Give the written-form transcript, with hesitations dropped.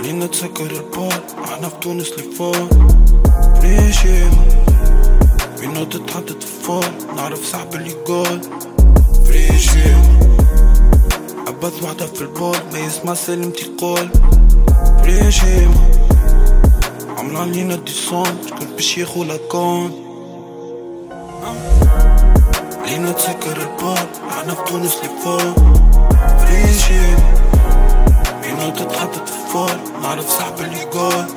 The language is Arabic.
علينا تسكر البال، احنا في تونس لفوق فريشيما بينا تتحدد فال، نعرف صاحب اللي يقول فريشيما عبث وحدة في البول، ما يسمع سلمتي قول فريشيما عملوا علينا ديسون، شكون باش ياخو لاكون علينا تسكر البال، احنا في تونس لفوق فريشيما بينا تتحدد فال، نعرف صاحب اللي يقول